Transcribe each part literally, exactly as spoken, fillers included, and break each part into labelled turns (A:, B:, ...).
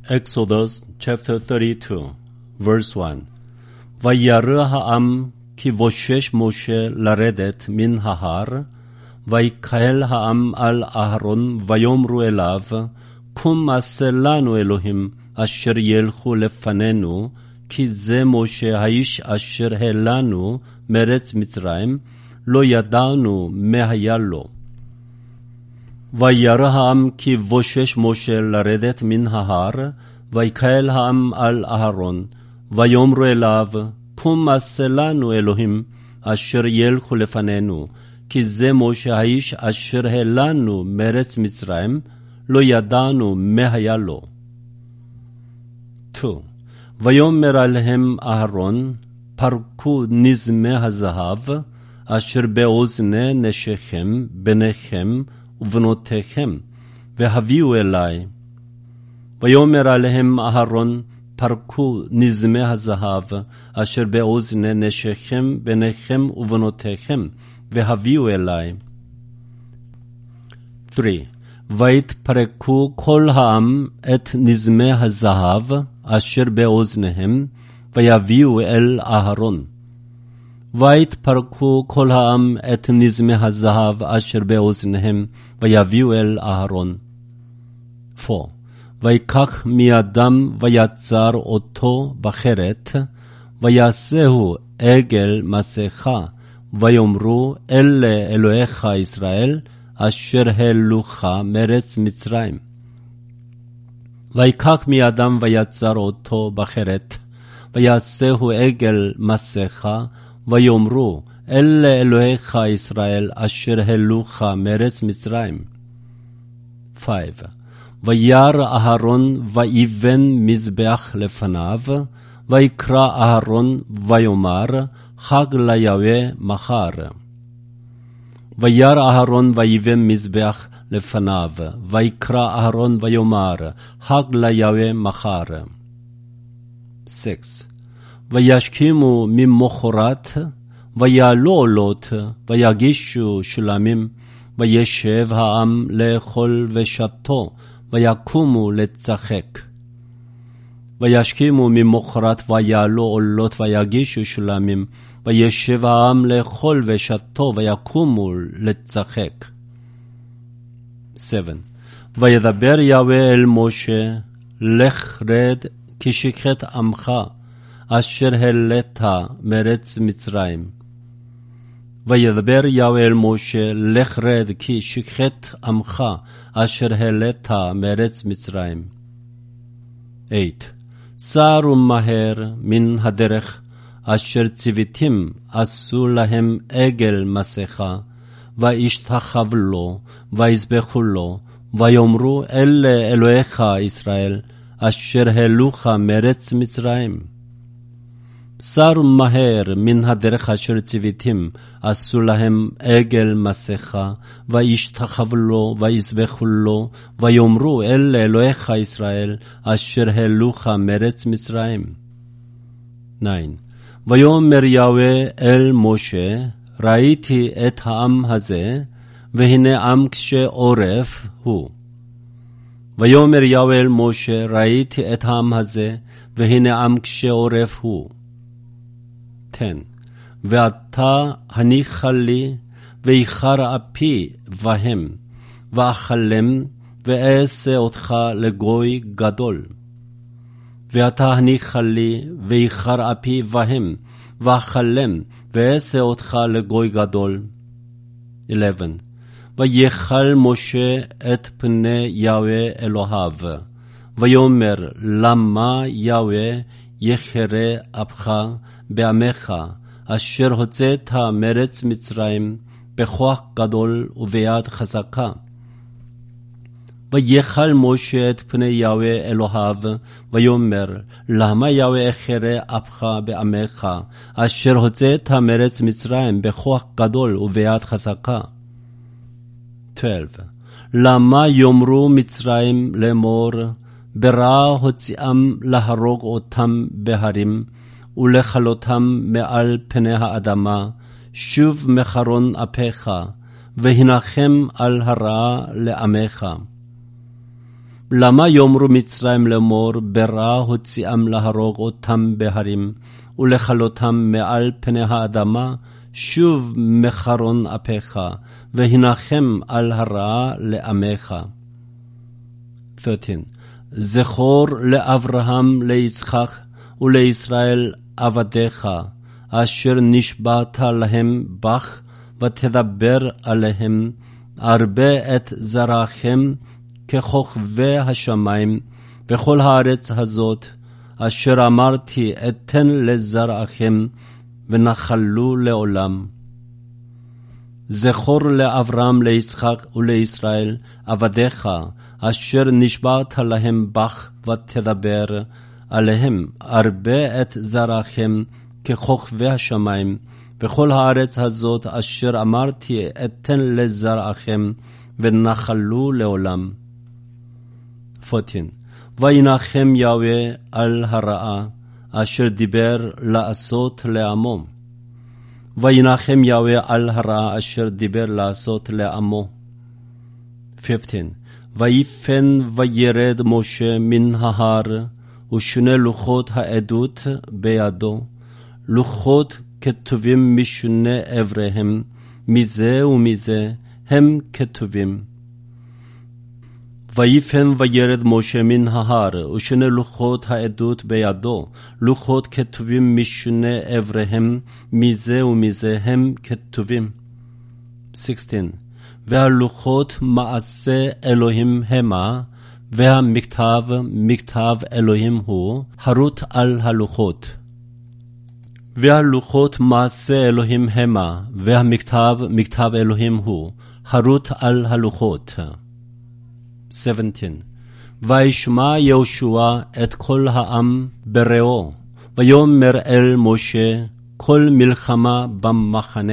A: Exodus chapter thirty-two, verse one. וירא העם כי בושש משה לרדת מן ההר, ויקהל העם על אהרון, ויאמרו אליו, קום עשה לנו אלוהים אשר ילכו לפנינו, כי זה משה האיש אשר העלנו מארץ מצרים, לא ידענו מה היה לו. וירא העם כי בושש משה לרדת מן ההר, ויקהל העם על אהרון, ויאמרו אליו, קום עשה לנו אלוהים אשר ילכו לפנינו, כי זה משה האיש אשר העלנו מארץ מצרים, לא ידענו מה היה לו. שתיים. ויאמר עליהם אהרון, פרקו נזמי הזהב, אשר באוזני נשיכם, בניכם ובנותיכם, והביאו אלי. ויאמר עליהם אהרון, פרקו נזמי הזהב, אשר באוזני נשיכם, בניכם ובנותיכם, והביאו אלי. שלוש. ויתפרקו כל העם את נזמי הזהב, אשר באוזניהם, ויביאו אל אהרון. ויתפרקו כל העם את נזמי הזהב, אשר באוזניהם, ויביאו אל אהרון. ארבע. ויקח מידם ויצר אותו בחרת, ויעשהו עגל מסכה, ויאמרו, אלה אלוהיך ישראל, אשר העלוך מארץ מצרים. ויקח מידם ויצר אותו בחרת, ויעשהו עגל מסכה, ויאמרו, אלה אלוהיך ישראל, אשר העלוך מארץ מצרים. חמש. וירא אהרון ויבן מזבח לפניו, ויקרא אהרון ויאמר, חג ליהוה מחר. וירא אהרון ויבן מזבח לפניו, ויקרא אהרון ויאמר, חג ליהוה מחר. שש. וישכימו ממחרת, ויעלו עולות, ויגישו שלמים, וישב העם לאכול ושתו, ויקומו לצחק. וישכימו ממחרת, ויעלו עולות, ויגישו שלמים, וישב העם לאכול ושתו, ויקומו לצחק. שבע. וידבר יהוה אל משה, לך רד כי שכת עמך, אשר העלית מארץ מצרים. וידבר יהוה אל משה, לך רד כי שכת עמך, אשר העלית מארץ מצרים. שמונה. סערו מהר מן הדרך, אשר ציוויתם עשו להם עגל מסכה, וישתחוו לו, ויזבחו לו, ויאמרו, אלה אלוהיך ישראל, אשר העלוך מארץ מצרים. סערו מהר מן הדרך אשר ציוויתם, עשו להם עגל מסכה, וישתחוו לו, ויזבחו לו, ויאמרו, אלה אלוהיך ישראל, אשר העלוך מארץ מצרים. תשע. ויאמר יהוה אל משה, ראיתי את העם הזה, והנה עם קשה עורף הוא. ויאמר יהוה אל משה, ראיתי את העם הזה, והנה עם קשה עורף הוא. עשר. ואתה הניחה לי, ואיחר אפי בהם, ואכלם, ואעשה אותך לגוי גדול. ואתה הניחה לי, ואיחר אפי בהם, ואכלם, ואעשה אותך לגוי גדול. אחת עשרה. ויחל משה את פני יהוה אלוהיו, ויאמר, למה יהוה יחרה אפך בעמך, אשר הוצאת מארץ מצרים, בכוח גדול וביד חזקה. ויחל משה את פני יהוה אלוהיו, ויאמר, למה יהוה יחרה אפך בעמך, אשר הוצאת מארץ מצרים, בכוח גדול וביד חזקה. שתים עשרה. למה יאמרו מצרים לאמור, ברע הוציאם להרוג אותם בהרים, ולכלותם מעל פני האדמה, שוב מחרון אפיך, והנחם על הרע לעמך. למה יאמרו מצרים לאמור, ברע הוציאם להרוג אותם בהרים, ולכלותם מעל פני האדמה, שוב מחרון אפיך, והנחם על הרעה לעמך. שלוש עשרה. זכור לאברהם, ליצחק ולישראל עבדיך, אשר נשבעת להם בך, ותדבר עליהם, הרבה את זרעכם ככוכבי השמיים, וכל הארץ הזאת, אשר אמרתי אתן לזרעכם, ונחלו לעולם. זכור לאברהם, ליצחק ולישראל עבדיך, אשר נשבעת להם בך, ותדבר עליהם, הרבה את זרעכם ככוכבי השמיים, וכל הארץ הזאת אשר אמרתי אתן לזרעכם, ונחלו לעולם. ארבע עשרה. וינחם יהוה על הרעה, אשר דיבר לעשות לעמו. וינחם יהוה על הרעה, אשר דיבר לעשות לעמו. חמש עשרה. ויפן וירד משה מן ההר, ושני לוחות העדות בידו, לוחות כתובים משני עבריהם, מזה ומזה הם כתובים. ויפן וירד משה מן ההר, ושני לוחות העדות בידו, לוחות כתובים משני עבריהם, מזה ומזה הם כתובים. שש עשרה. והלוחות מעשה אלוהים המה, והמכתב מכתב אלוהים הוא, חרוט על הלוחות. והלוחות מעשה אלוהים המה, והמכתב מכתב אלוהים הוא, חרוט על הלוחות. שבע עשרה. וישמע יהושע את כל העם בראו, ויאמר אל משה כל מלחמה במחנה.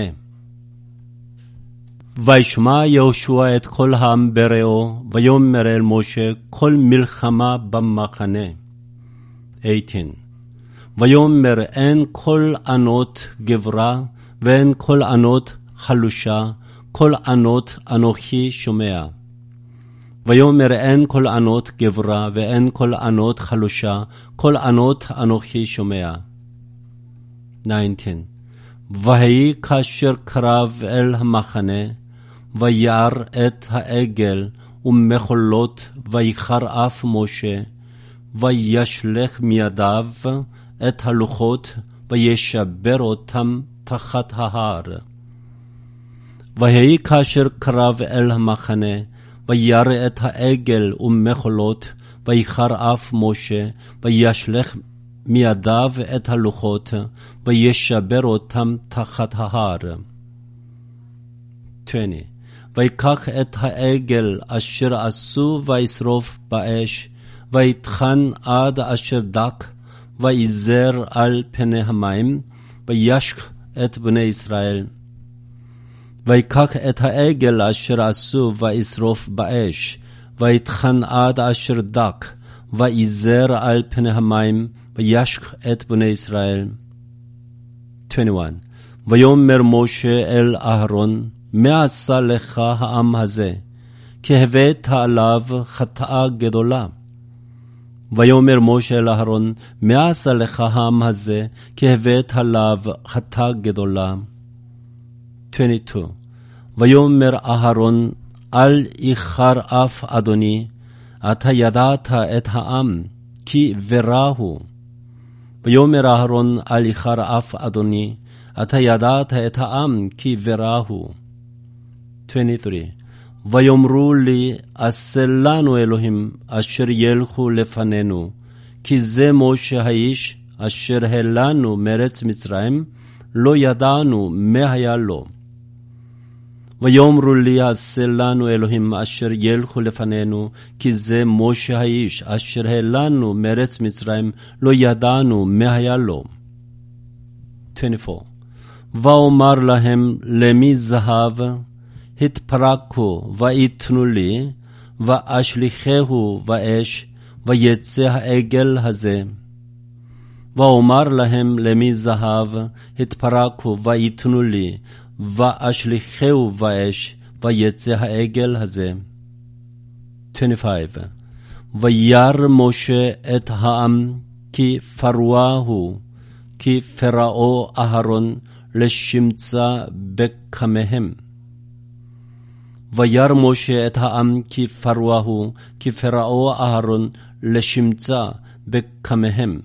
A: וישמע יהושע את כל העם בראו, ויאמר אל משה כל מלחמה במחנה. שמונה עשרה. ויאמר אין כל ענות גברה, ואין כל ענות חלושה, כל ענות אנוכי שומע. ויאמר אין כל ענות גברה, ואין כל ענות חלושה, כל ענות אנוכי שומע. תשע עשרה. ויהי כאשר קרב אל המחנה, וירא את העגל ומחולות, ויחר אף משה, וישלך מידיו את הלוחות, וישבר אותם תחת ההר. ויהי כאשר קרב אל המחנה, וירא את העגל ומחולות, ויחר אף משה, וישלך מידיו את הלוחות, וישבר אותם תחת ההר. עשרים. ויקח את העגל אשר עשו, וישרוף באש, ויטחן עד אשר דק, ויזר על פני המים, וישק את בני ישראל. ויקח את העגל אשר עשו, וישרוף באש, ויטחן עד אשר דק, ויזר על פני המים, וישק את בני ישראל. עשרים ואחת. ויאמר משה אל אהרון, מה עשה לך העם הזה? כי הבאת עליו חטאה גדולה. ויאמר משה אל אהרון, מה עשה לך העם הזה? כי הבאת עליו חטאה גדולה. עשרים ושתיים. ויאמר אהרון, אל יחר אף אדוני, אתה ידעת את העם, כי ורע הוא. ויאמר אהרון, אל יחר אף אדוני, אתה ידעת את העם, כי ורע הוא. עשרים ושלוש. ויאמרו לי, עשה לנו אלוהים, אשר ילכו לפנינו, כי זה משה האיש, אשר העלנו מארץ מצרים, לא ידענו מה היה לו. ויאמרו לי, עשה לנו אלוהים, אשר ילכו לפנינו, כי זה משה האיש, אשר העלנו מארץ מצרים, לא ידענו מה היה לו. עשרים וארבע. ואומר להם, למי זהב? התפרקו ויתנו לי, ואשליכהו באש, ויצא העגל הזה. ואומר להם, למי זהב? התפרקו ויתנו לי, ואשליכהו באש, ויצא העגל הזה. עשרים וחמש. וירא משה את העם כי פרעה הוא, כי פרעו אהרון לשמצה בקמיהם. וירא משה את העם כי פרעה הוא, כי פרעו אהרון לשמצה בקמיהם.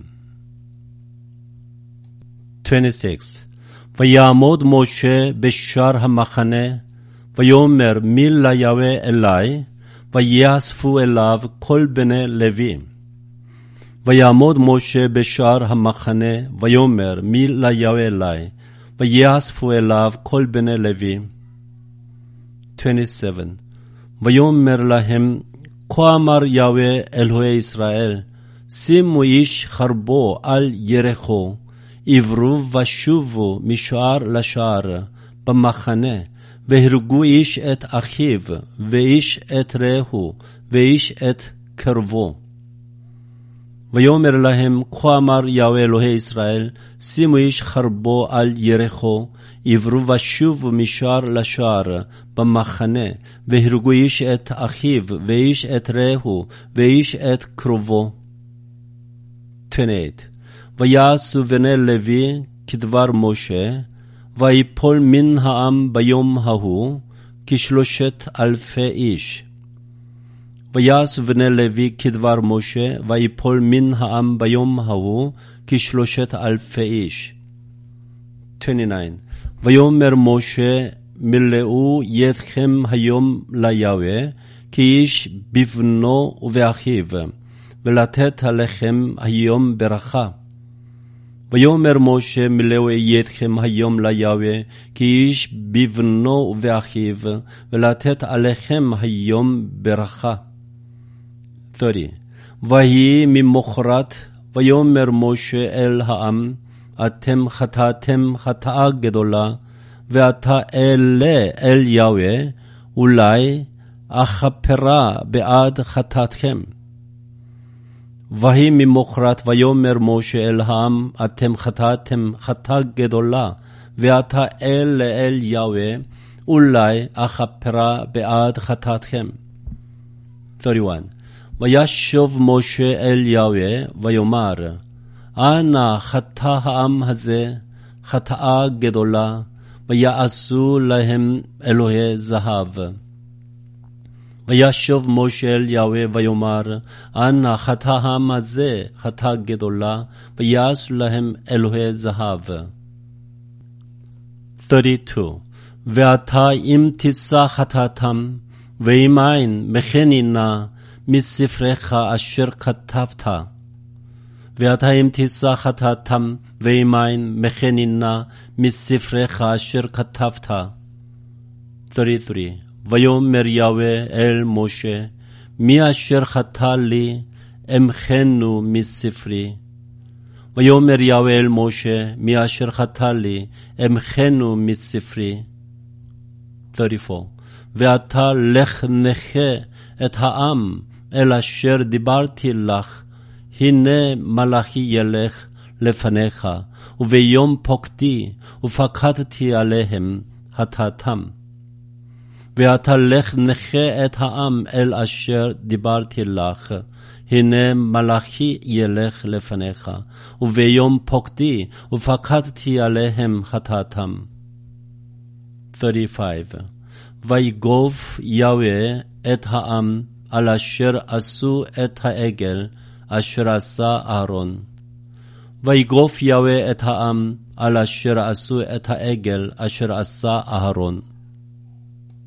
A: twenty-six. ויעמוד משה בשער המחנה, ויאמר מי ליהוה אלי, ויאספו אליו כל בני לוי. ויעמוד משה בשער המחנה, ויאמר מי ליהוה אלי, ויאספו אליו כל בני לוי. twenty-seven. ויאמר להם, כה אמר יהוה אלוהי ישראל, שימו איש חרבו על ירחו, עברו ושובו משער לשער במחנה, והרגו איש את אחיו, ואיש את רעהו, ואיש את קרבו. ויאמר להם, כה אמר יהוה אלוהי ישראל, שימו איש חרבו על ירחו, עברו ושובו משער לשער במחנה, והרגו איש את אחיו, ואיש את רעהו, ואיש את קרבו. twenty-eight. ויעשו בני לוי כדבר משה, ויפול מן העם ביום ההוא כשלושת אלפי איש. ויעשו בני לוי כדבר משה, ויפול מן העם ביום ההוא כשלושת אלפי איש. twenty-nine. ויאמר משה, מלאו ידכם היום ליהוה, כי איש בבנו ובאחיו, ולתת עליכם היום ברכה. ויאמר משה, מלאו ידכם היום ליהוה, כי איש בבנו ובאחיו, ולתת עליכם היום ברכה. thirty. ויהי ממחרת, ויאמר משה אל העם, אתם חטאתם חטאה גדולה, ועתה אעלה אל יהוה, אולי אכפרה בעד חטאתכם. ויהי ממחרת, ויאמר משה אל העם, אתם חטאתם חטאה גדולה, ועתה אעלה אל יהוה, אולי אכפרה בעד חטאתכם. thirty-one. וישוב משה אל יהוה, ויאמר, אנא חטא העם הזה חטאה גדולה, ויעשו להם אלוהי זהב. וישוב משה אל יהוה, ויאמר, אנא חטא העם הזה חטאה גדולה, ויעשו להם אלוהי זהב. thirty-two. ועתה אם תישא חטאתם, ואם אין מחנינה מספרך אשר כתבת. ועתה אם תישא חטאתם, ואם אין מחנינה מספרך אשר כתבת. thirty-three. ויאמר יהוה אל משה, מי אשר חטא לי, אמחנו מספרי. ויאמר יהוה אל משה, מי אשר חטא לי, אמחנו מספרי. thirty-four. ואתה לך נחה את העם אל אשר דיברתי לך, הנה מלאכי ילך לפניך, וביום פוקדי ופקדתי עליהם חטאתם. ואתה לך נחה את העם אל אשר דיברתי לך, הנה מלאכי ילך לפניך, וביום פוקדי ופקדתי עליהם חטאתם. thirty-five. ויגוב יהוה את העם על אשר עשו את העגל אשר עשה אהרון. ויגוב יהוה את העם על אשר עשו את העגל אשר עשה אהרון.